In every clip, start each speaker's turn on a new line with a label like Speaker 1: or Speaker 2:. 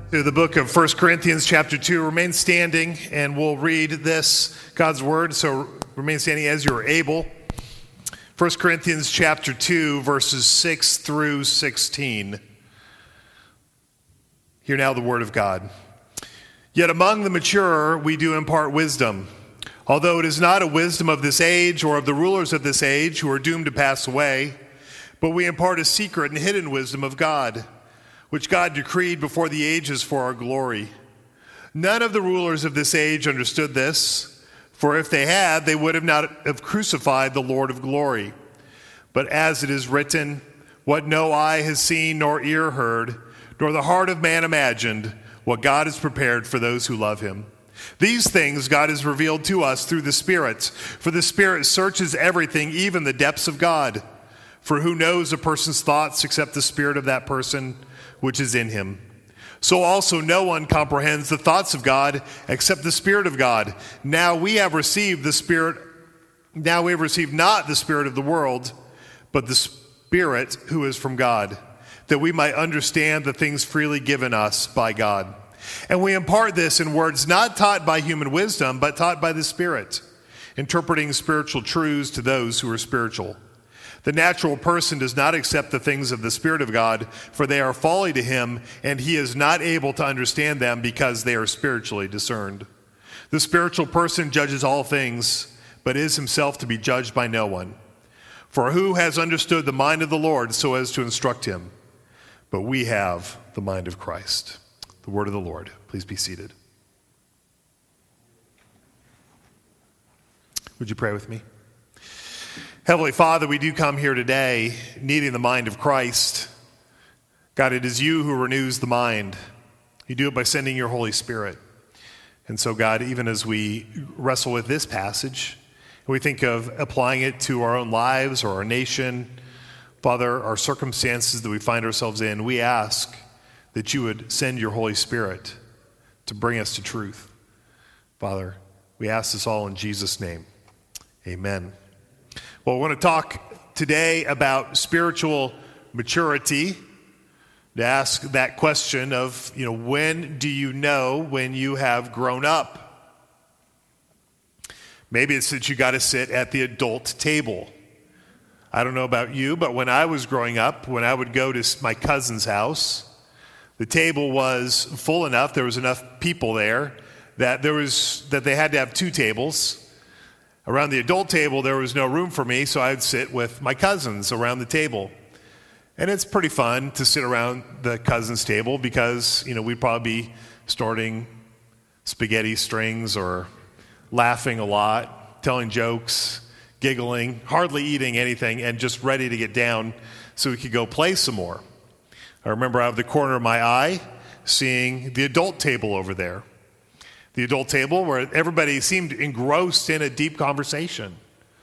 Speaker 1: To the book of 1 Corinthians chapter 2. Remain standing and we'll read this, God's word, so remain standing as you're able. 1 Corinthians chapter 2, verses 6 through 16. Hear now the word of God. Yet among the mature we do impart wisdom, although it is not a wisdom of this age or of the rulers of this age who are doomed to pass away, but we impart a secret and hidden wisdom of God, which God decreed before the ages for our glory. None of the rulers of this age understood this, for if they had, they would not have crucified the Lord of glory. But as it is written, what no eye has seen nor ear heard, nor the heart of man imagined, what God has prepared for those who love him. These things God has revealed to us through the Spirit, for the Spirit searches everything, even the depths of God. For who knows a person's thoughts except the spirit of that person which is in him? So also no one comprehends the thoughts of God except the Spirit of God. Now we have received not the spirit of the world, but the Spirit who is from God, that we might understand the things freely given us by God. And we impart this in words not taught by human wisdom, but taught by the Spirit, interpreting spiritual truths to those who are spiritual. The natural person does not accept the things of the Spirit of God, for they are folly to him, and he is not able to understand them because they are spiritually discerned. The spiritual person judges all things, but is himself to be judged by no one. For who has understood the mind of the Lord so as to instruct him? But we have the mind of Christ. The word of the Lord. Please be seated. Would you pray with me? Heavenly Father, we do come here today needing the mind of Christ. God, it is you who renews the mind. You do it by sending your Holy Spirit. And so, God, even as we wrestle with this passage, we think of applying it to our own lives or our nation, Father, our circumstances that we find ourselves in, we ask that you would send your Holy Spirit to bring us to truth. Father, we ask this all in Jesus' name. Amen. Well, I want to talk today about spiritual maturity, to ask that question of, when do you know when you have grown up? Maybe it's that you got to sit at the adult table. I don't know about you, but when I was growing up, when I would go to my cousin's house, the table was full enough, there was enough people there, that they had to have two tables. Around the adult table, there was no room for me, so I'd sit with my cousins around the table. And it's pretty fun to sit around the cousins' table because, we'd probably be snorting spaghetti strings or laughing a lot, telling jokes, giggling, hardly eating anything, and just ready to get down so we could go play some more. I remember out of the corner of my eye seeing the adult table over there. The adult table where everybody seemed engrossed in a deep conversation.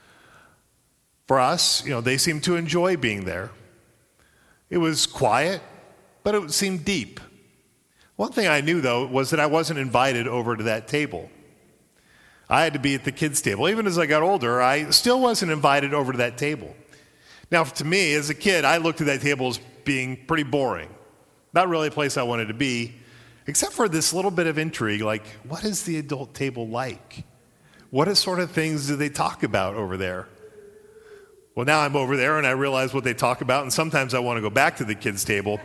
Speaker 1: For us, they seemed to enjoy being there. It was quiet, but it seemed deep. One thing I knew, though, was that I wasn't invited over to that table. I had to be at the kids' table. Even as I got older, I still wasn't invited over to that table. Now, to me, as a kid, I looked at that table as being pretty boring. Not really a place I wanted to be. Except for this little bit of intrigue, like, what is the adult table like? What sort of things do they talk about over there? Well, now I'm over there and I realize what they talk about, and sometimes I want to go back to the kids' table.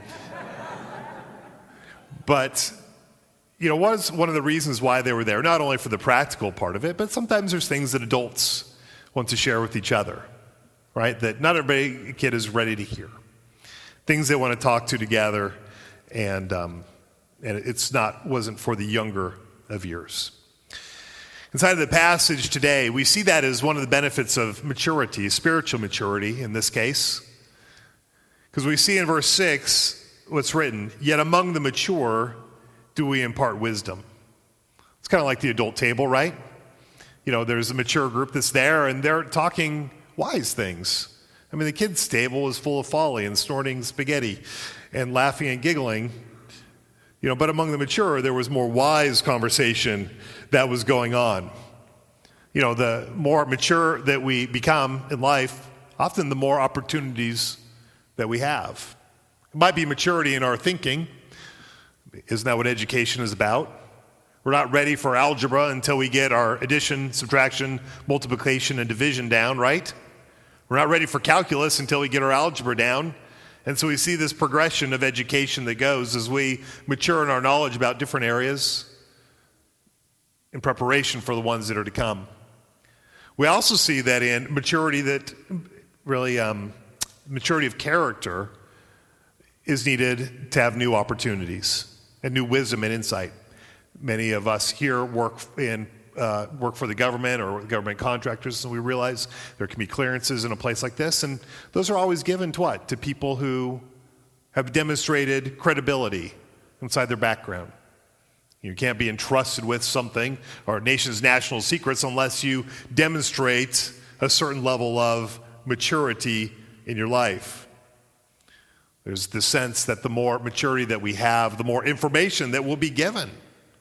Speaker 1: But, what is one of the reasons why they were there? Not only for the practical part of it, but sometimes there's things that adults want to share with each other, right? That not every kid is ready to hear. Things they want to talk to together, and it wasn't for the younger of years. Inside of the passage today, we see that as one of the benefits of maturity, spiritual maturity in this case. Because we see in verse 6 what's written, yet among the mature do we impart wisdom. It's kind of like the adult table, right? There's a mature group that's there and they're talking wise things. I mean, the kids' table is full of folly and snorting spaghetti and laughing and giggling. But among the mature, there was more wise conversation that was going on. The more mature that we become in life, often the more opportunities that we have. It might be maturity in our thinking, Isn't that what education is about? We're not ready for algebra until we get our addition, subtraction, multiplication, and division down, right? We're not ready for calculus until we get our algebra down. And so we see this progression of education that goes as we mature in our knowledge about different areas in preparation for the ones that are to come. We also see that in maturity that really maturity of character is needed to have new opportunities and new wisdom and insight. Many of us here work for the government or government contractors, and we realize there can be clearances in a place like this, and those are always given to what? To people who have demonstrated credibility inside their background. You can't be entrusted with something or a nation's national secrets unless you demonstrate a certain level of maturity in your life. There's the sense that the more maturity that we have, the more information that will be given.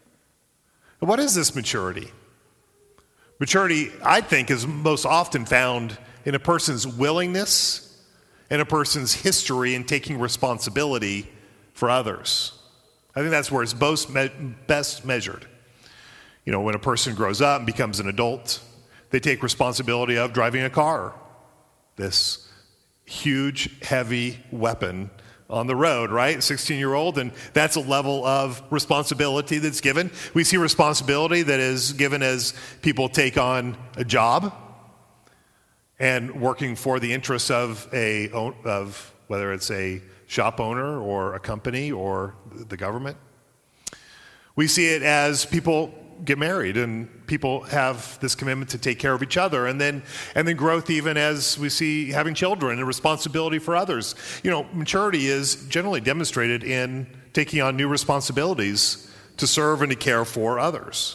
Speaker 1: And what is this maturity? Maturity, I think, is most often found in a person's willingness and a person's history in taking responsibility for others. I think that's where it's best measured. You know, when a person grows up and becomes an adult, they take responsibility of driving a car, this huge, heavy weapon on the road, right? 16-year-old, and that's a level of responsibility that's given. We see responsibility that is given as people take on a job and working for the interests of whether it's a shop owner or a company or the government. We see it as people get married and people have this commitment to take care of each other, and then growth even as we see having children and responsibility for others. You know, maturity is generally demonstrated in taking on new responsibilities to serve and to care for others.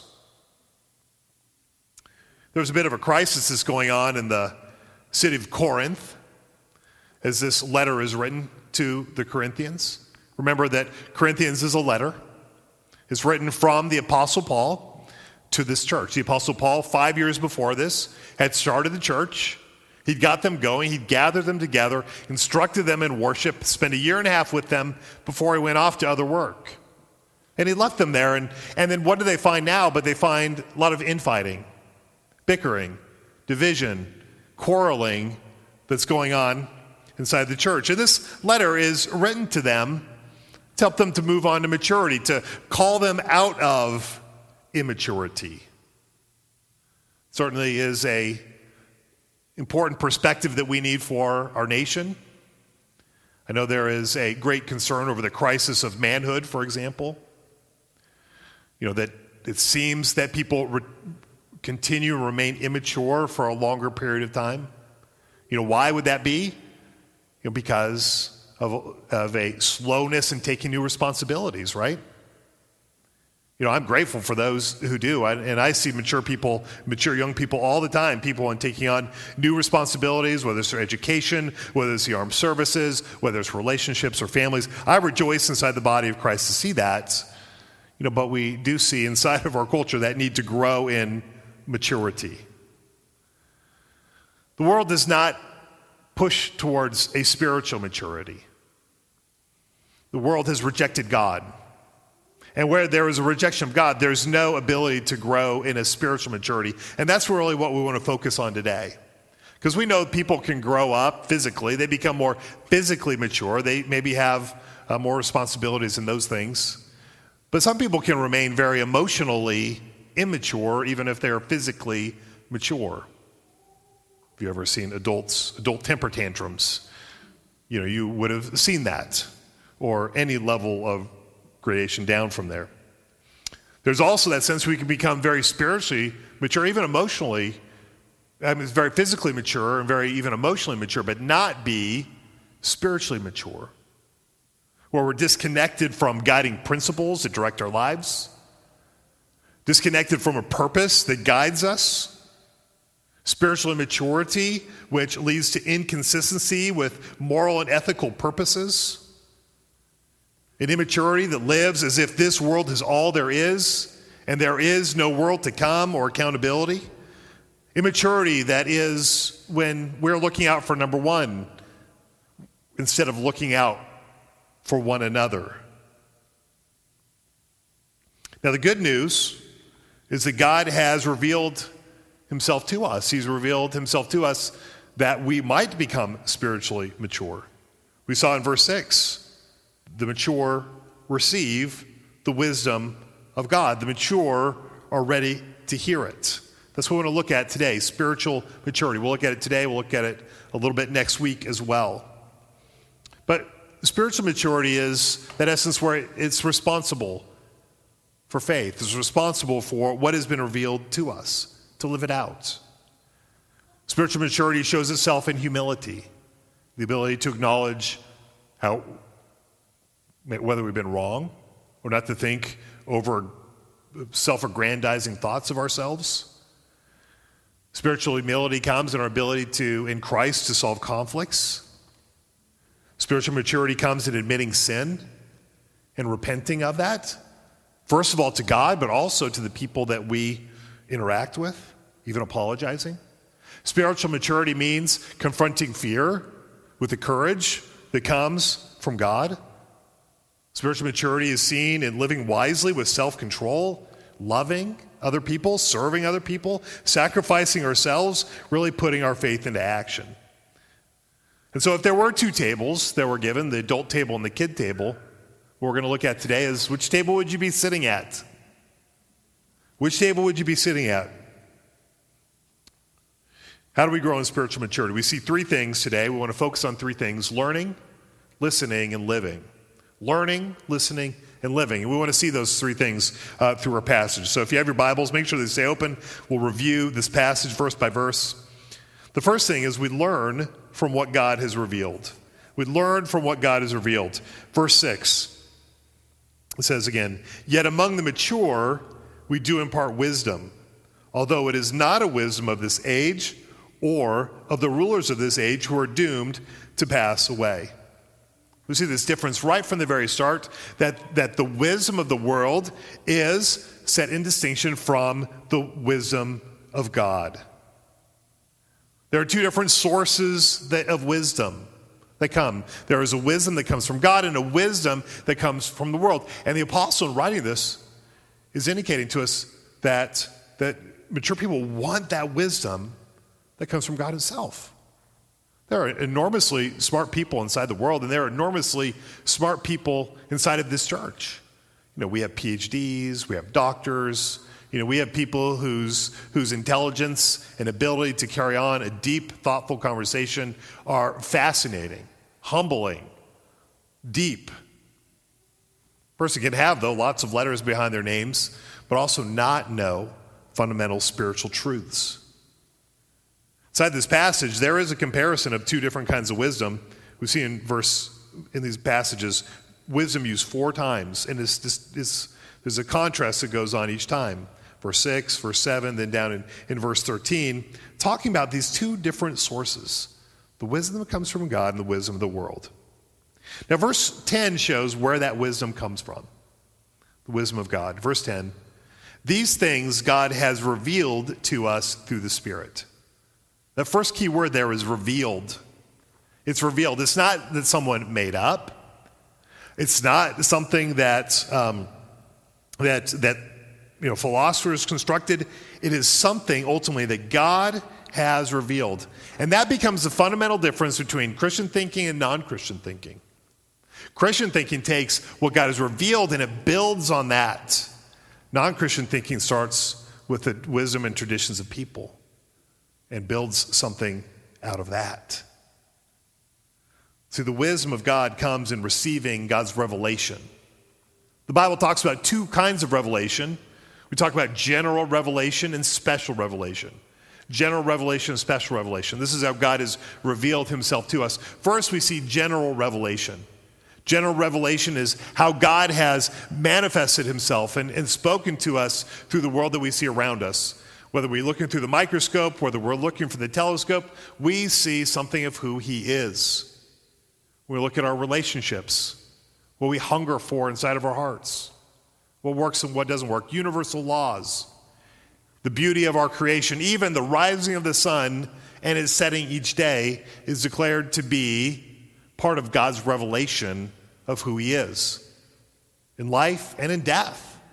Speaker 1: There's a bit of a crisis that's going on in the city of Corinth as this letter is written to the Corinthians. Remember that Corinthians is a letter. It's written from the Apostle Paul to this church. The Apostle Paul, 5 years before this, had started the church. He'd got them going. He'd gathered them together, instructed them in worship, spent 1.5 years with them before he went off to other work. And he left them there. And then what do they find now? But they find a lot of infighting, bickering, division, quarreling that's going on inside the church. And this letter is written to them to help them to move on to maturity, to call them out of immaturity. Certainly is a important perspective that we need for our nation. I know there is a great concern over the crisis of manhood, for example. You know, that it seems that people continue to remain immature for a longer period of time. You know, why would that be? You know, because of a slowness in taking new responsibilities, right? You know, I'm grateful for those who do, and I see mature young people all the time, people in taking on new responsibilities, whether it's their education, whether it's the armed services, whether it's relationships or families. I rejoice inside the body of Christ to see that, you know, but we do see inside of our culture that need to grow in maturity. The world does not push towards a spiritual maturity. The world has rejected God. And where there is a rejection of God, there's no ability to grow in a spiritual maturity. And that's really what we want to focus on today. Because we know people can grow up physically. They become more physically mature. They maybe have more responsibilities in those things. But some people can remain very emotionally immature, even if they're physically mature. Have you ever seen adult temper tantrums? You know, you would have seen that, or any level of gradation down from there. There's also that sense we can become very spiritually mature, even emotionally. I mean, it's very physically mature and very even emotionally mature, but not be spiritually mature, where we're disconnected from guiding principles that direct our lives, disconnected from a purpose that guides us. Spiritual immaturity, which leads to inconsistency with moral and ethical purposes. An immaturity that lives as if this world is all there is, and there is no world to come or accountability. Immaturity that is when we're looking out for number one instead of looking out for one another. Now, the good news is that God has revealed himself to us. He's revealed himself to us that we might become spiritually mature. We saw in verse 6, the mature receive the wisdom of God. The mature are ready to hear it. That's what we want to look at today, spiritual maturity. We'll look at it today. We'll look at it a little bit next week as well. But spiritual maturity is that essence where it's responsible for faith. It's responsible for what has been revealed to us, to live it out. Spiritual maturity shows itself in humility, the ability to acknowledge whether we've been wrong or not to think over self-aggrandizing thoughts of ourselves. Spiritual humility comes in our ability in Christ to solve conflicts. Spiritual maturity comes in admitting sin and repenting of that. First of all to God, but also to the people that we interact with, even apologizing. Spiritual maturity means confronting fear with the courage that comes from God. Spiritual maturity is seen in living wisely with self-control, loving other people, serving other people, sacrificing ourselves, really putting our faith into action. And so if there were two tables that were given, the adult table and the kid table, what we're going to look at today is which table would you be sitting at? Which table would you be sitting at? How do we grow in spiritual maturity? We see three things today. We want to focus on three things: learning, listening, and living. Learning, listening, and living. And we want to see those three things through our passage. So if you have your Bibles, make sure they stay open. We'll review this passage verse by verse. The first thing is we learn from what God has revealed. We learn from what God has revealed. Verse 6, it says again, "Yet among the mature we do impart wisdom, although it is not a wisdom of this age or of the rulers of this age who are doomed to pass away." We see this difference right from the very start, that the wisdom of the world is set in distinction from the wisdom of God. There are two different sources of wisdom that come. There is a wisdom that comes from God and a wisdom that comes from the world. And the apostle in writing this is indicating to us that mature people want that wisdom that comes from God himself. There are enormously smart people inside the world, and there are enormously smart people inside of this church. We have PhDs, we have doctors, we have people whose intelligence and ability to carry on a deep, thoughtful conversation are fascinating, humbling, deep. A person can have, though, lots of letters behind their names, but also not know fundamental spiritual truths. Inside this passage, there is a comparison of two different kinds of wisdom. We see in these passages, wisdom used 4 times, and there's a contrast that goes on each time. Verse 6, verse 7, then down in verse 13, talking about these two different sources, the wisdom that comes from God and the wisdom of the world. Now, verse 10 shows where that wisdom comes from, the wisdom of God. Verse 10, "These things God has revealed to us through the Spirit." The first key word there is revealed. It's revealed. It's not that someone made up. It's not something that philosophers constructed. It is something ultimately that God has revealed. And that becomes the fundamental difference between Christian thinking and non-Christian thinking. Christian thinking takes what God has revealed and it builds on that. Non-Christian thinking starts with the wisdom and traditions of people and builds something out of that. See, the wisdom of God comes in receiving God's revelation. The Bible talks about 2 kinds of revelation. We talk about general revelation and special revelation. General revelation and special revelation. This is how God has revealed himself to us. First, we see general revelation. General revelation is how God has manifested himself and spoken to us through the world that we see around us. Whether we're looking through the microscope, whether we're looking through the telescope, we see something of who he is. We look at our relationships, what we hunger for inside of our hearts, what works and what doesn't work, universal laws, the beauty of our creation, even the rising of the sun and its setting each day is declared to be part of God's revelation of who he is in life and in death.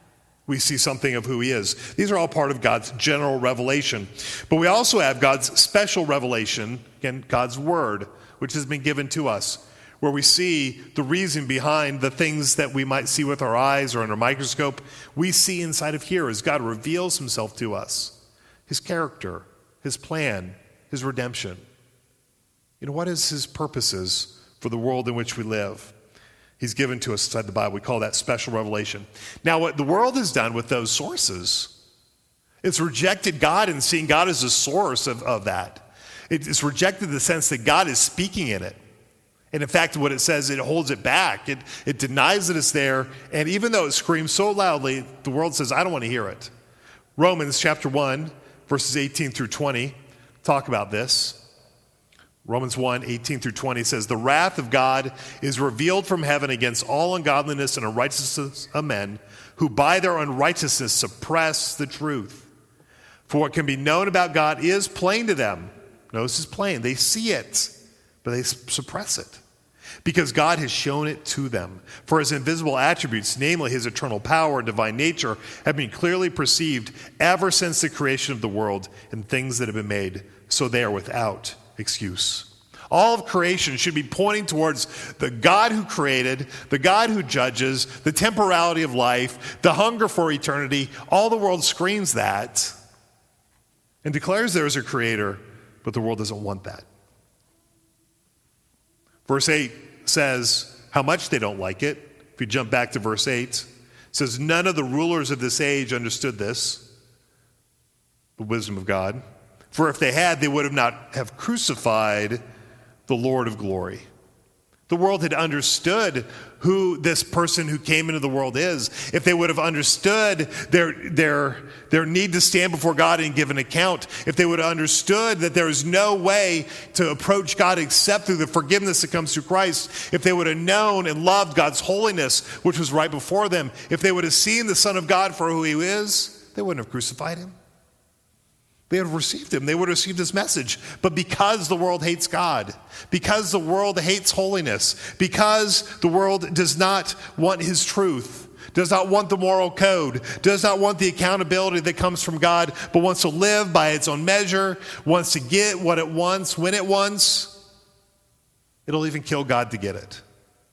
Speaker 1: we see something of who he is. These are all part of God's general revelation. But we also have God's special revelation, again, God's word, which has been given to us, where we see the reason behind the things that we might see with our eyes or under a microscope. We see inside of here as God reveals himself to us, his character, his plan, his redemption. What is his purposes for the world in which we live? He's given to us inside the Bible. We call that special revelation. Now, what the world has done with those sources, it's rejected God and seeing God as the source of that. It's rejected the sense that God is speaking in it. And in fact, what it says, it holds it back. It denies that it's there. And even though it screams so loudly, the world says, I don't want to hear it. Romans chapter 1, verses 18 through 20, talk about this. Romans 1, 18 through 20 says, the wrath of God is revealed from heaven against all ungodliness and unrighteousness of men, who by their unrighteousness suppress the truth. For what can be known about God is plain to them. Notice it's plain. They see it, but they suppress it, because God has shown it to them. For his invisible attributes, namely his eternal power and divine nature, have been clearly perceived ever since the creation of the world and things that have been made, so they are without excuse. All of creation should be pointing towards the God who created, the God who judges, the temporality of life, the hunger for eternity. All the world screams that and declares there is a creator, but the world doesn't want that. Verse 8 says how much they don't like it. If you jump back to verse 8, it says, none of the rulers of this age understood this, the wisdom of God. For if they had, they would have not have crucified the Lord of glory. The world had understood who this person who came into the world is. If they would have understood their need to stand before God and give an account, if they would have understood that there is no way to approach God except through the forgiveness that comes through Christ, if they would have known and loved God's holiness, which was right before them, if they would have seen the Son of God for who he is, they wouldn't have crucified him. They would have received him. They would have received his message. But because the world hates God, because the world hates holiness, because the world does not want his truth, does not want the moral code, does not want the accountability that comes from God, but wants to live by its own measure, wants to get what it wants, when it wants, it'll even kill God to get it.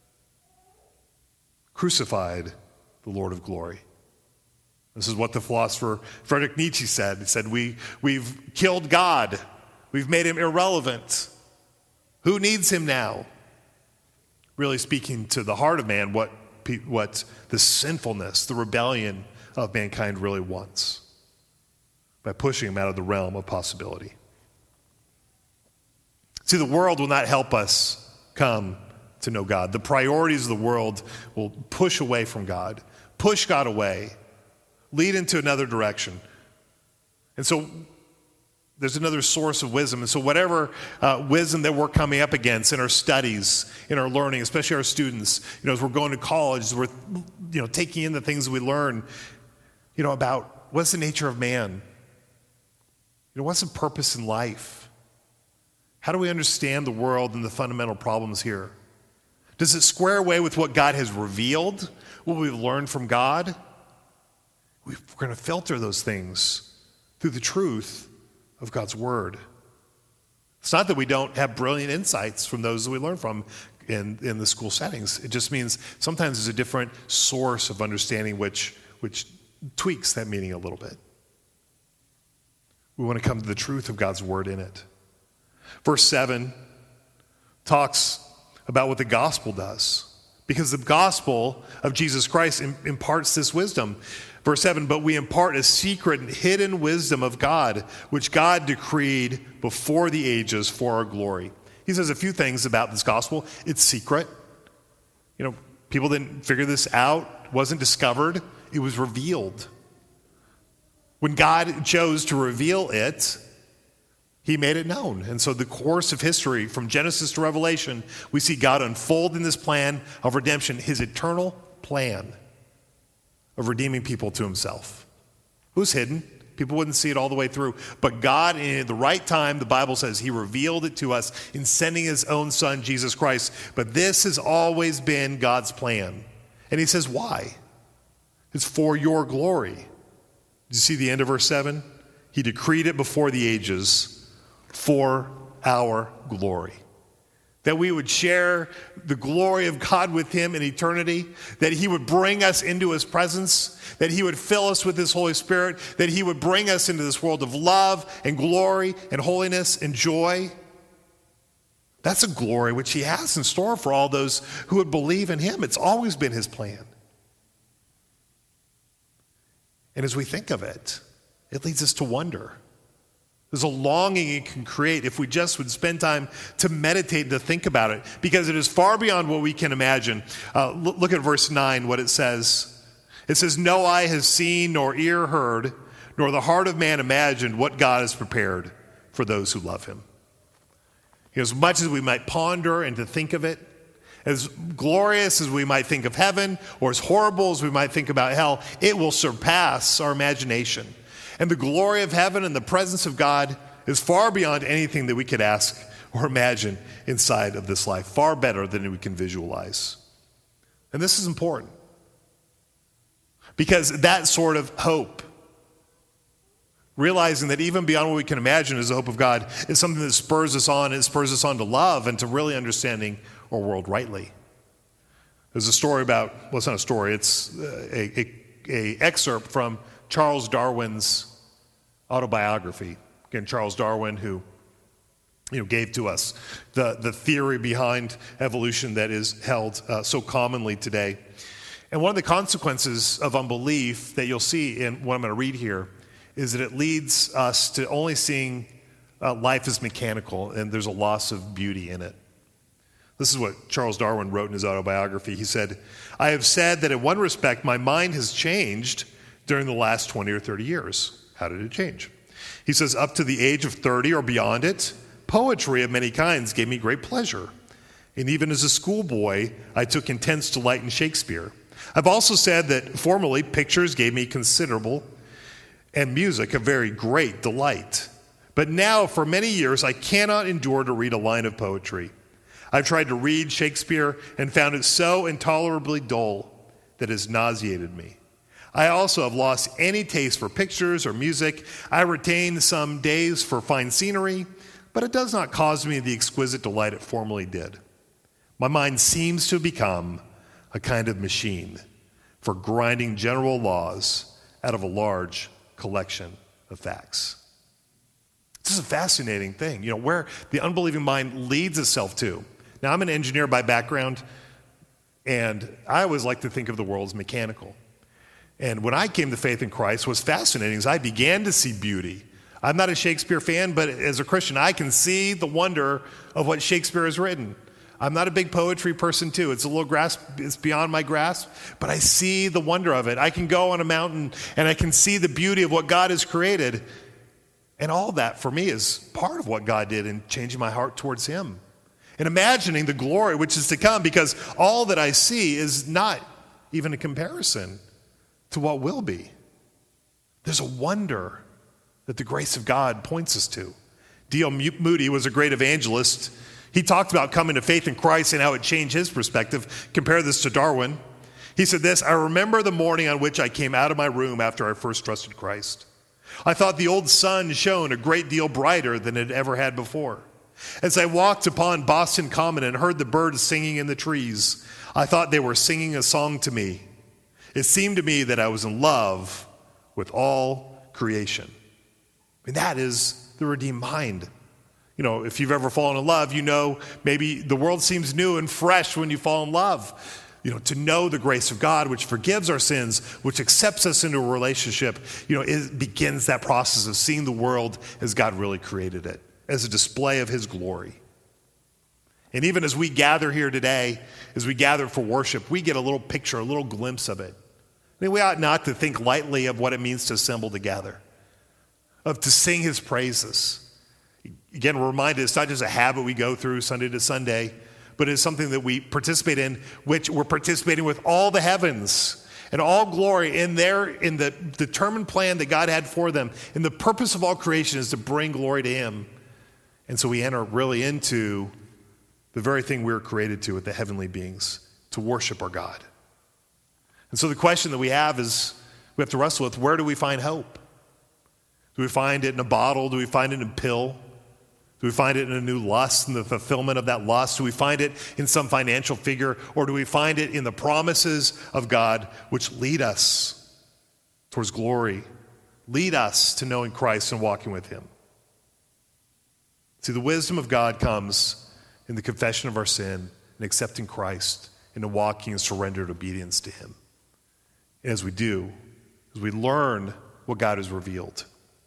Speaker 1: Crucified the Lord of glory. This is what the philosopher Friedrich Nietzsche said. He said, we've killed God. We've made him irrelevant. Who needs him now? Really speaking to the heart of man, what the sinfulness, the rebellion of mankind really wants, by pushing him out of the realm of possibility. See, the world will not help us come to know God. The priorities of the world will push away from God, push God away, lead into another direction. And so there's another source of wisdom. And so whatever wisdom that we're coming up against in our studies, in our learning, especially our students, as we're going to college, as we're taking in the things that we learn, about what's the nature of man? What's the purpose in life? How do we understand the world and the fundamental problems here? Does it square away with what God has revealed, what we've learned from God? We're going to filter those things through the truth of God's word. It's not that we don't have brilliant insights from those that we learn from in the school settings. It just means sometimes there's a different source of understanding which tweaks that meaning a little bit. We want to come to the truth of God's word in it. Verse 7 talks about what the gospel does, because the gospel of Jesus Christ imparts this wisdom. Verse 7, but we impart a secret and hidden wisdom of God, which God decreed before the ages for our glory. He says a few things about this gospel. It's secret. People didn't figure this out. It wasn't discovered. It was revealed. When God chose to reveal it, he made it known. And so the course of history, from Genesis to Revelation, we see God unfold in this plan of redemption, his eternal plan of redeeming people to himself. It was hidden. People wouldn't see it all the way through. But God, in the right time, the Bible says he revealed it to us in sending his own son, Jesus Christ. But this has always been God's plan. And he says, why? It's for your glory. Did you see the end of verse 7? He decreed it before the ages for our glory. That we would share the glory of God with him in eternity, that he would bring us into his presence, that he would fill us with his Holy Spirit, that he would bring us into this world of love and glory and holiness and joy. That's a glory which he has in store for all those who would believe in him. It's always been his plan. And as we think of it, it leads us to wonder. There's a longing it can create if we just would spend time to meditate and to think about it, because it is far beyond what we can imagine. Look at verse 9, what it says. It says, "No eye has seen, nor ear heard, nor the heart of man imagined what God has prepared for those who love him." As much as we might ponder and to think of it, as glorious as we might think of heaven, or as horrible as we might think about hell, it will surpass our imagination. And the glory of heaven and the presence of God is far beyond anything that we could ask or imagine inside of this life, far better than we can visualize. And this is important, because that sort of hope, realizing that even beyond what we can imagine is the hope of God, is something that spurs us on, and spurs us on to love and to really understanding our world rightly. There's a story about, well, it's not a story, it's a excerpt from Charles Darwin's autobiography. Again, Charles Darwin, who gave to us the theory behind evolution that is held so commonly today. And one of the consequences of unbelief that you'll see in what I'm going to read here is that it leads us to only seeing life as mechanical, and there's a loss of beauty in it. This is what Charles Darwin wrote in his autobiography. He said, "I have said that in one respect my mind has changed during the last 20 or 30 years. How did it change? He says, up to the age of 30 or beyond it, poetry of many kinds gave me great pleasure. And even as a schoolboy, I took intense delight in Shakespeare. I've also said that formerly pictures gave me considerable and music a very great delight. But now for many years, I cannot endure to read a line of poetry. I've tried to read Shakespeare and found it so intolerably dull that it has nauseated me. I also have lost any taste for pictures or music. I retain some days for fine scenery, but it does not cause me the exquisite delight it formerly did. My mind seems to have become a kind of machine for grinding general laws out of a large collection of facts." This is a fascinating thing, where the unbelieving mind leads itself to. Now, I'm an engineer by background, and I always like to think of the world as mechanical. And when I came to faith in Christ, what's fascinating is I began to see beauty. I'm not a Shakespeare fan, but as a Christian, I can see the wonder of what Shakespeare has written. I'm not a big poetry person, too. It's beyond my grasp, but I see the wonder of it. I can go on a mountain, and I can see the beauty of what God has created. And all that, for me, is part of what God did in changing my heart towards him. And imagining the glory which is to come, because all that I see is not even a comparison to what will be. There's a wonder that the grace of God points us to. D.L. Moody was a great evangelist. He talked about coming to faith in Christ and how it changed his perspective. Compare this to Darwin. He said this, "I remember the morning on which I came out of my room after I first trusted Christ. I thought the old sun shone a great deal brighter than it ever had before. As I walked upon Boston Common and heard the birds singing in the trees, I thought they were singing a song to me. It seemed to me that I was in love with all creation." I mean, that is the redeemed mind. If you've ever fallen in love, maybe the world seems new and fresh when you fall in love. To know the grace of God, which forgives our sins, which accepts us into a relationship, it begins that process of seeing the world as God really created it, as a display of his glory. And even as we gather here today, as we gather for worship, we get a little picture, a little glimpse of it. We ought not to think lightly of what it means to assemble together, to sing his praises. Again, we're reminded it's not just a habit we go through Sunday to Sunday, but it's something that we participate in, which we're participating with all the heavens and all glory in the determined plan that God had for them. And the purpose of all creation is to bring glory to him. And so we enter really into the very thing we were created to with the heavenly beings, to worship our God. And so the question that we have to wrestle with, where do we find hope? Do we find it in a bottle? Do we find it in a pill? Do we find it in a new lust and the fulfillment of that lust? Do we find it in some financial figure? Or do we find it in the promises of God which lead us towards glory, lead us to knowing Christ and walking with him? See, the wisdom of God comes in the confession of our sin and accepting Christ and in walking in surrendered obedience to him. And as we do, as we learn what God has revealed,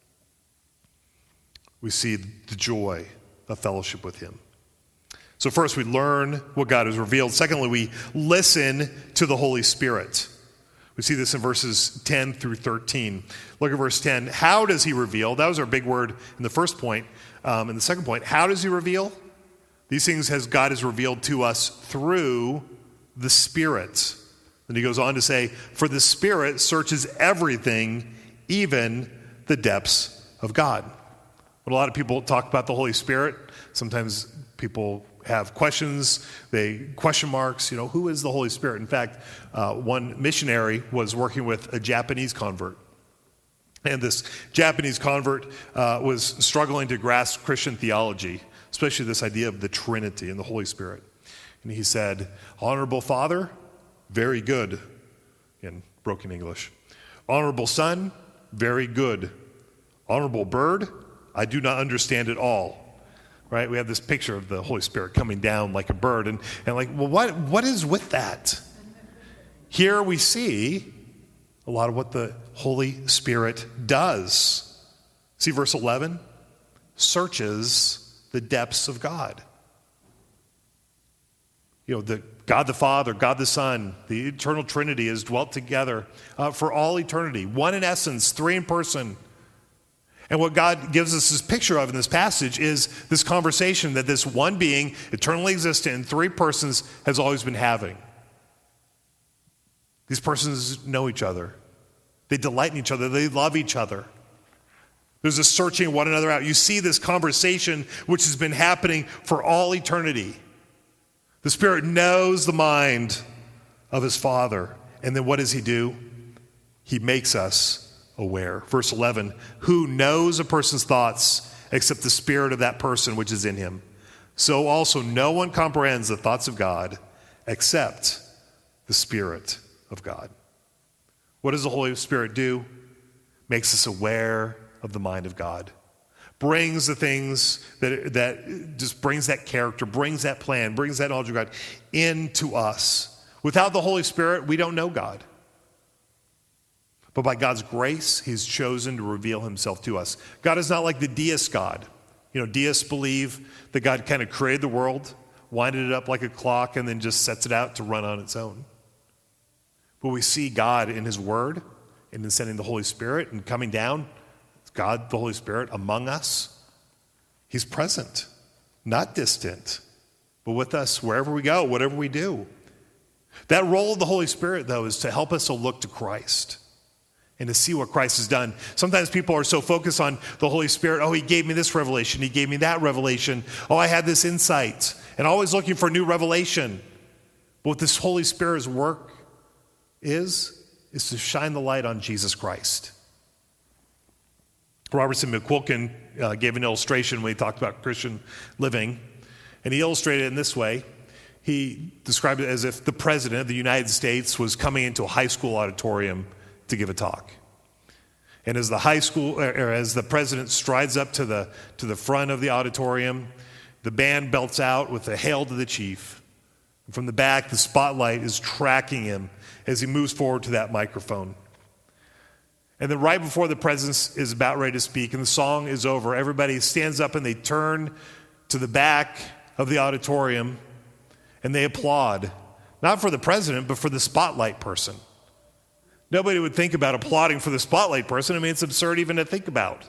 Speaker 1: we see the joy of fellowship with him. So first, we learn what God has revealed. Secondly, we listen to the Holy Spirit. We see this in verses 10 through 13. Look at verse 10. How does he reveal? That was our big word in the first point. In the second point, how does he reveal? These things God has revealed to us through the Spirit. Then he goes on to say, for the Spirit searches everything, even the depths of God. When a lot of people talk about the Holy Spirit, sometimes people have questions, question marks, who is the Holy Spirit? In fact, one missionary was working with a Japanese convert. And this Japanese convert was struggling to grasp Christian theology, especially this idea of the Trinity and the Holy Spirit. And he said, Honorable Father, very good, in broken English. Honorable Son, very good. Honorable Bird, I do not understand it all. Right? We have this picture of the Holy Spirit coming down like a bird. And like, well, what is with that? Here we see a lot of what the Holy Spirit does. See verse 11? Searches the depths of God. The God the Father, God the Son, the eternal Trinity has dwelt together for all eternity. One in essence, three in person. And what God gives us this picture of in this passage is this conversation that this one being, eternally existent in three persons, has always been having. These persons know each other. They delight in each other. They love each other. There's a searching one another out. You see this conversation which has been happening for all eternity. The Spirit knows the mind of his Father. And then what does he do? He makes us aware. Verse 11, who knows a person's thoughts except the spirit of that person which is in him? So also no one comprehends the thoughts of God except the Spirit of God. What does the Holy Spirit do? Makes us aware of the mind of God. Brings the things that just brings that character, brings that plan, brings that knowledge of God into us. Without the Holy Spirit, we don't know God. But by God's grace, he's chosen to reveal himself to us. God is not like the deist God. Deists believe that God kind of created the world, winded it up like a clock, and then just sets it out to run on its own. But we see God in his word and in sending the Holy Spirit and coming down, God, the Holy Spirit, among us. He's present, not distant, but with us wherever we go, whatever we do. That role of the Holy Spirit, though, is to help us to look to Christ and to see what Christ has done. Sometimes people are so focused on the Holy Spirit. Oh, he gave me this revelation. He gave me that revelation. Oh, I had this insight. And always looking for new revelation. But what this Holy Spirit's work is to shine the light on Jesus Christ. Robertson McQuilkin gave an illustration when he talked about Christian living. And he illustrated it in this way. He described it as if the president of the United States was coming into a high school auditorium to give a talk. And as the president strides up to the front of the auditorium, the band belts out with a hail to the chief. And from the back, the spotlight is tracking him as he moves forward to that microphone. And then right before the president is about ready to speak and the song is over, everybody stands up and they turn to the back of the auditorium and they applaud. Not for the president, but for the spotlight person. Nobody would think about applauding for the spotlight person. I mean, it's absurd even to think about.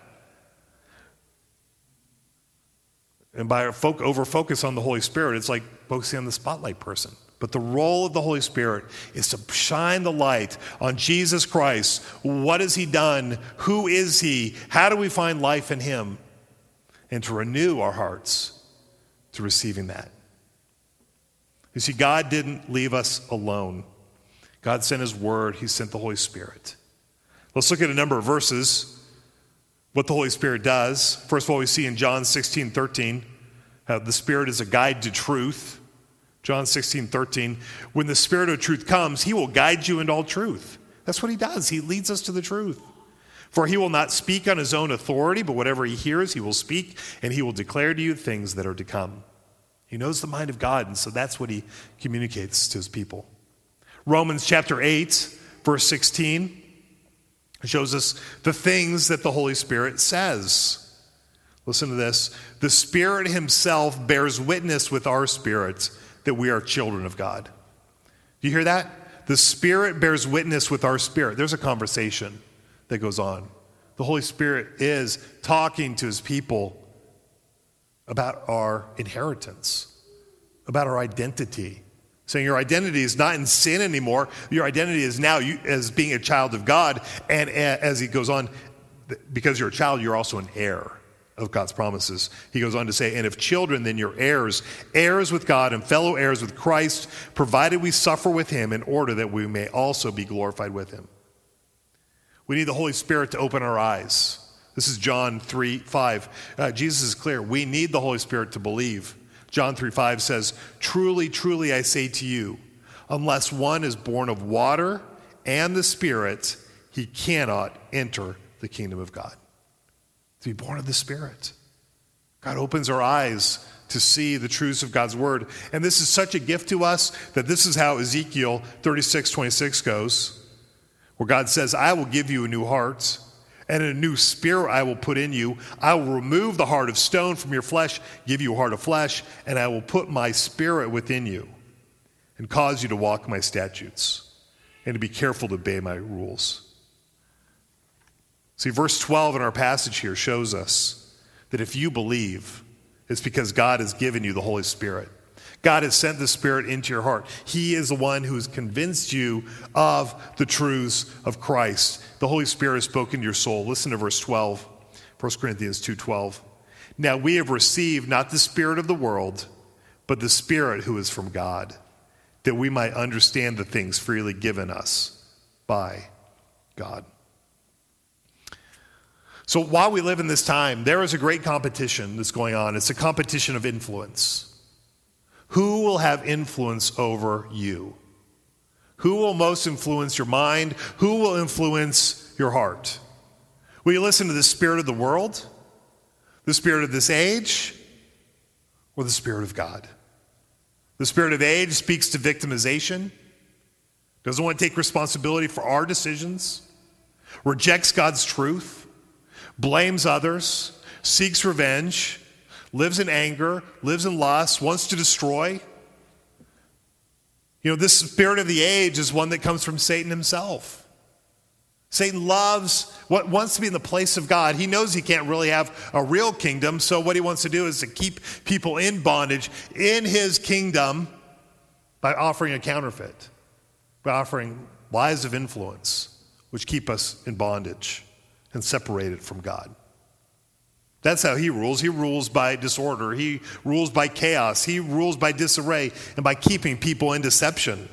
Speaker 1: And by over-focus on the Holy Spirit, it's like focusing on the spotlight person. But the role of the Holy Spirit is to shine the light on Jesus Christ. What has he done? Who is he? How do we find life in him? And to renew our hearts to receiving that. You see, God didn't leave us alone. God sent his word. He sent the Holy Spirit. Let's look at a number of verses, what the Holy Spirit does. First of all, we see in John 16:13, how the Spirit is a guide to truth. John 16:13, when the Spirit of truth comes, he will guide you into all truth. That's what he does. He leads us to the truth. For he will not speak on his own authority, but whatever he hears, he will speak, and he will declare to you things that are to come. He knows the mind of God, and so that's what he communicates to his people. Romans chapter 8, verse 16, shows us the things that the Holy Spirit says. Listen to this. The Spirit himself bears witness with our spirit that we are children of God. Do you hear that? The Spirit bears witness with our spirit. There's a conversation that goes on. The Holy Spirit is talking to his people about our inheritance, about our identity. Saying your identity is not in sin anymore. Your identity is now you, as being a child of God. And as he goes on, because you're a child, you're also an heir of God's promises. He goes on to say, and if children, then you're heirs, heirs with God and fellow heirs with Christ, provided we suffer with him in order that we may also be glorified with him. We need the Holy Spirit to open our eyes. This is John 3:5. Jesus is clear. We need the Holy Spirit to believe. John 3:5 says, truly, truly, I say to you, unless one is born of water and the Spirit, he cannot enter the kingdom of God. To be born of the Spirit. God opens our eyes to see the truths of God's word. And this is such a gift to us that this is how Ezekiel 36:26 goes, where God says, I will give you a new heart, and a new spirit I will put in you. I will remove the heart of stone from your flesh, give you a heart of flesh, and I will put my spirit within you and cause you to walk my statutes and to be careful to obey my rules. See, verse 12 in our passage here shows us that if you believe, it's because God has given you the Holy Spirit. God has sent the Spirit into your heart. He is the one who has convinced you of the truths of Christ. The Holy Spirit has spoken to your soul. Listen to verse 12, 1 Corinthians 2:12. Now we have received not the spirit of the world, but the Spirit who is from God, that we might understand the things freely given us by God. So while we live in this time, there is a great competition that's going on. It's a competition of influence. Who will have influence over you? Who will most influence your mind? Who will influence your heart? Will you listen to the spirit of the world, the spirit of this age, or the Spirit of God? The spirit of age speaks to victimization, doesn't want to take responsibility for our decisions, rejects God's truth, blames others, seeks revenge, lives in anger, lives in lust, wants to destroy. You know, this spirit of the age is one that comes from Satan himself. Satan wants to be in the place of God. He knows he can't really have a real kingdom, so what he wants to do is to keep people in bondage in his kingdom by offering a counterfeit, by offering lies of influence, which keep us in bondage and separated from God. That's how he rules. He rules by disorder. He rules by chaos. He rules by disarray and by keeping people in deception.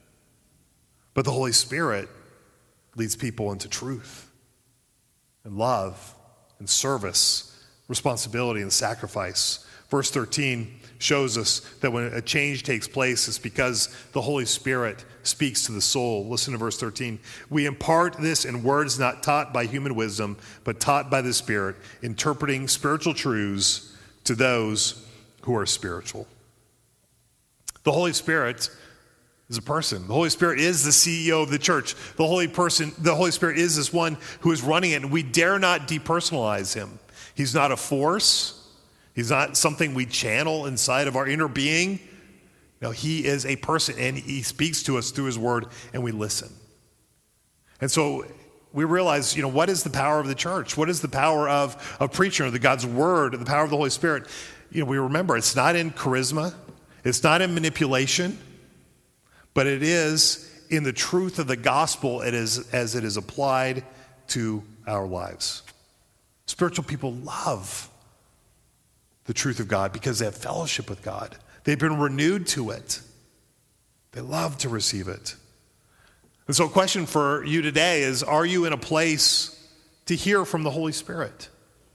Speaker 1: But the Holy Spirit leads people into truth and love and service, responsibility and sacrifice. Verse 13 shows us that when a change takes place, it's because the Holy Spirit speaks to the soul. Listen to verse 13. We impart this in words not taught by human wisdom, but taught by the Spirit, interpreting spiritual truths to those who are spiritual. The Holy Spirit is a person. The Holy Spirit is the CEO of the church. The Holy Spirit is this one who is running it, and we dare not depersonalize him. He's not a force. He's not something we channel inside of our inner being. No, he is a person, and he speaks to us through his word, and we listen. And so we realize, what is the power of the church? What is the power of preaching, or God's word, the power of the Holy Spirit? We remember it's not in charisma. It's not in manipulation. But it is in the truth of the gospel as it is applied to our lives. Spiritual people love the truth of God because they have fellowship with God. They've been renewed to it. They love to receive it. And so a question for you today is, are you in a place to hear from the Holy Spirit?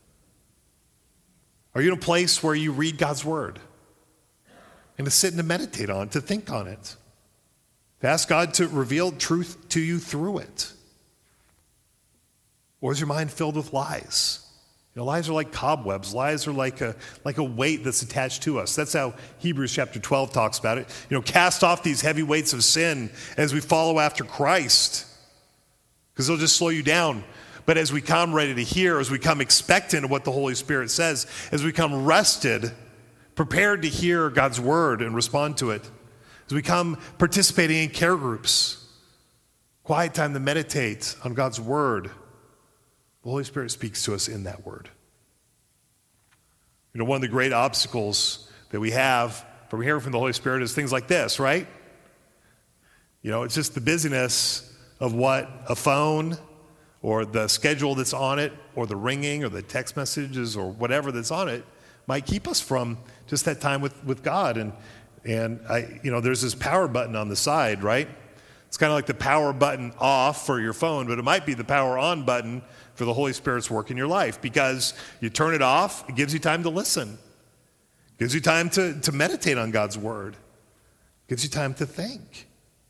Speaker 1: Are you in a place where you read God's word and to sit and to meditate on it, to think on it, to ask God to reveal truth to you through it? Or is your mind filled with lies? Lies are like cobwebs. Lies are like a weight that's attached to us. That's how Hebrews chapter 12 talks about it. Cast off these heavy weights of sin as we follow after Christ, because they'll just slow you down. But as we come ready to hear, as we come expectant of what the Holy Spirit says, as we come rested, prepared to hear God's word and respond to it, as we come participating in care groups, quiet time to meditate on God's word, the Holy Spirit speaks to us in that word. One of the great obstacles that we have from hearing from the Holy Spirit is things like this, right? It's just the busyness of what a phone or the schedule that's on it or the ringing or the text messages or whatever that's on it might keep us from just that time with God. And there's this power button on the side, right? It's kind of like the power button off for your phone, but it might be the power on button for the Holy Spirit's work in your life, because you turn it off, it gives you time to listen. It gives you time to meditate on God's word. It gives you time to think.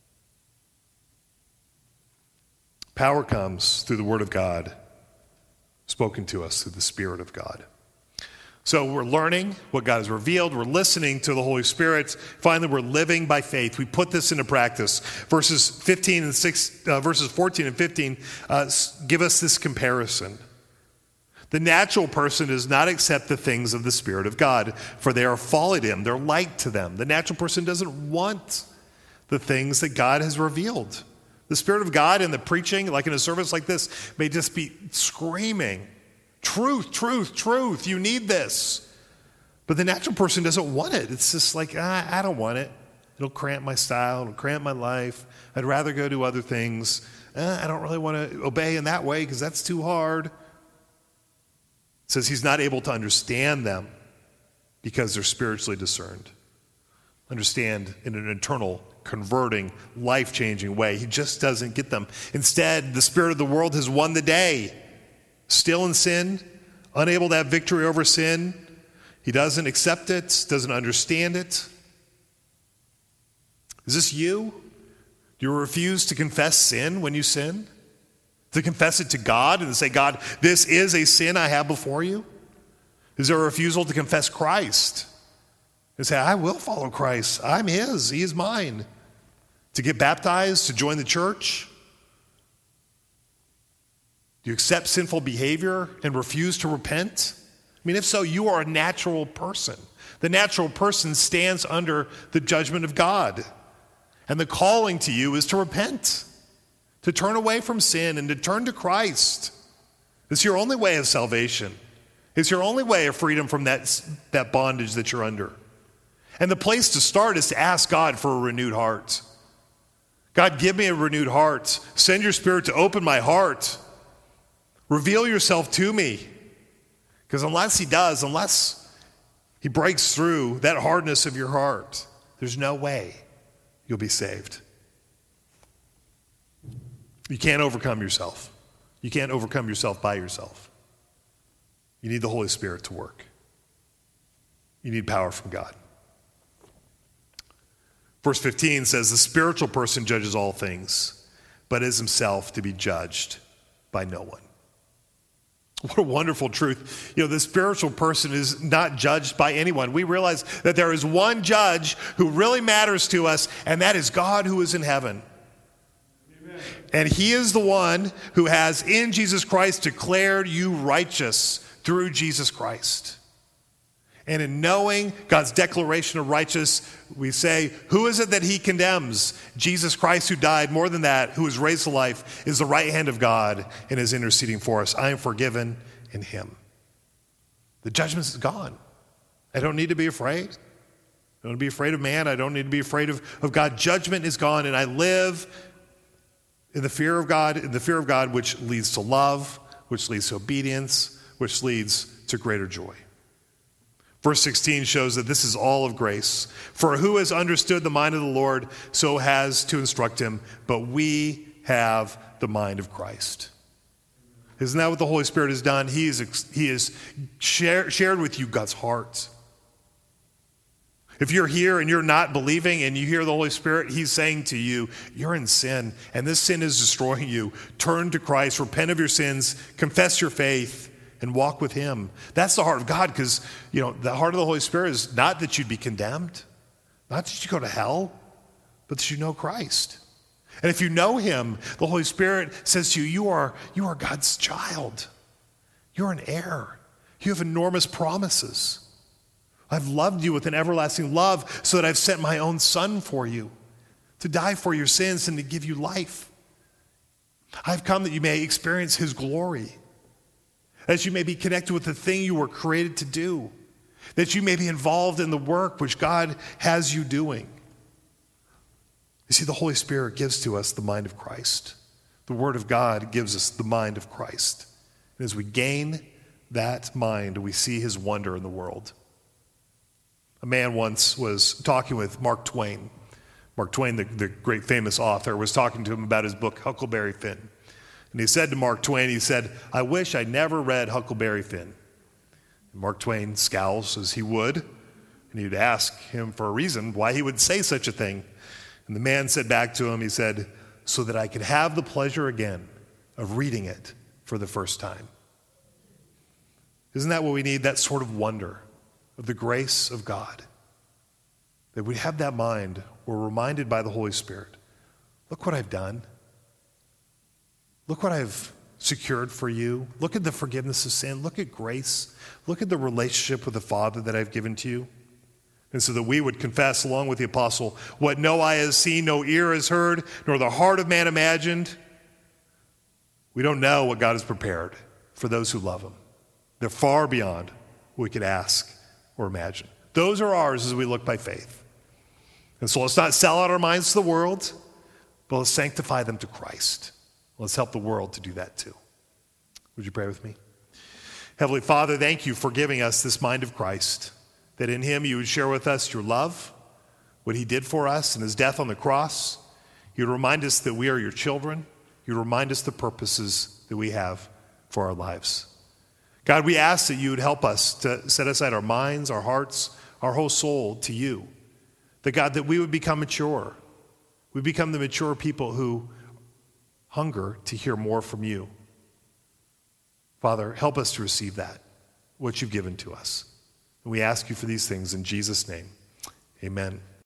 Speaker 1: Power comes through the word of God, spoken to us through the Spirit of God. So we're learning what God has revealed. We're listening to the Holy Spirit. Finally, we're living by faith. We put this into practice. Verses 14 and 15 give us this comparison. The natural person does not accept the things of the Spirit of God, for they are folly to him. They're light to them. The natural person doesn't want the things that God has revealed. The Spirit of God in the preaching, like in a service like this, may just be screaming, truth, truth, truth. You need this. But the natural person doesn't want it. It's just like, I don't want it. It'll cramp my style. It'll cramp my life. I'd rather go do other things. I don't really want to obey in that way because that's too hard. It says he's not able to understand them because they're spiritually discerned. Understand in an internal, converting, life-changing way. He just doesn't get them. Instead, the spirit of the world has won the day. Still in sin, unable to have victory over sin. He doesn't accept it, doesn't understand it. Is this you? Do you refuse to confess sin when you sin? To confess it to God and to say, God, this is a sin I have before you? Is there a refusal to confess Christ? And say, I will follow Christ. I'm his. He is mine. To get baptized, to join the church? Do you accept sinful behavior and refuse to repent? I mean, if so, you are a natural person. The natural person stands under the judgment of God. And the calling to you is to repent, to turn away from sin and to turn to Christ. It's your only way of salvation. It's your only way of freedom from that bondage that you're under. And the place to start is to ask God for a renewed heart. God, give me a renewed heart. Send your Spirit to open my heart. Reveal yourself to me. Because unless he does, unless he breaks through that hardness of your heart, there's no way you'll be saved. You can't overcome yourself. You can't overcome yourself by yourself. You need the Holy Spirit to work. You need power from God. Verse 15 says, the spiritual person judges all things, but is himself to be judged by no one. What a wonderful truth. The spiritual person is not judged by anyone. We realize that there is one judge who really matters to us, and that is God who is in heaven. Amen. And he is the one who has in Jesus Christ declared you righteous through Jesus Christ. And in knowing God's declaration of righteous, we say, who is it that he condemns? Jesus Christ, who died. More than that, who is raised to life, is the right hand of God and is interceding for us. I am forgiven in him. The judgment is gone. I don't need to be afraid. I don't need to be afraid of man. I don't need to be afraid of God. Judgment is gone, and I live in the fear of God, which leads to love, which leads to obedience, which leads to greater joy. Verse 16 shows that this is all of grace. For who has understood the mind of the Lord, so has to instruct him. But we have the mind of Christ. Isn't that what the Holy Spirit has done? He has shared with you God's heart. If you're here and you're not believing and you hear the Holy Spirit, he's saying to you, you're in sin and this sin is destroying you. Turn to Christ, repent of your sins, confess your faith, and walk with him. That's the heart of God, because the heart of the Holy Spirit is not that you'd be condemned, not that you go to hell, but that you know Christ. And if you know him, the Holy Spirit says to you, you are God's child. You're an heir. You have enormous promises. I've loved you with an everlasting love so that I've sent my own son for you to die for your sins and to give you life. I've come that you may experience his glory, that you may be connected with the thing you were created to do, that you may be involved in the work which God has you doing. You see, the Holy Spirit gives to us the mind of Christ. The Word of God gives us the mind of Christ. And as we gain that mind, we see his wonder in the world. A man once was talking with Mark Twain. Mark Twain, the great famous author, was talking to him about his book, Huckleberry Finn. And he said to Mark Twain, he said, I wish I'd never read Huckleberry Finn. And Mark Twain scowls as he would, and he'd ask him for a reason why he would say such a thing. And the man said back to him, he said, so that I could have the pleasure again of reading it for the first time. Isn't that what we need? That sort of wonder of the grace of God. That we have that mind, we're reminded by the Holy Spirit. Look what I've done. Look what I've secured for you. Look at the forgiveness of sin. Look at grace. Look at the relationship with the Father that I've given to you. And so that we would confess along with the apostle, what no eye has seen, no ear has heard, nor the heart of man imagined. We don't know what God has prepared for those who love him. They're far beyond what we could ask or imagine. Those are ours as we look by faith. And so let's not sell out our minds to the world, but let's sanctify them to Christ. Let's help the world to do that too. Would you pray with me? Heavenly Father, thank you for giving us this mind of Christ, that in him you would share with us your love, what he did for us in his death on the cross. You'd remind us that we are your children. You'd remind us the purposes that we have for our lives. God, we ask that you would help us to set aside our minds, our hearts, our whole soul to you. That God, that we would become mature. We become the mature people who hunger to hear more from you. Father, help us to receive that, what you've given to us. And we ask you for these things in Jesus' name. Amen.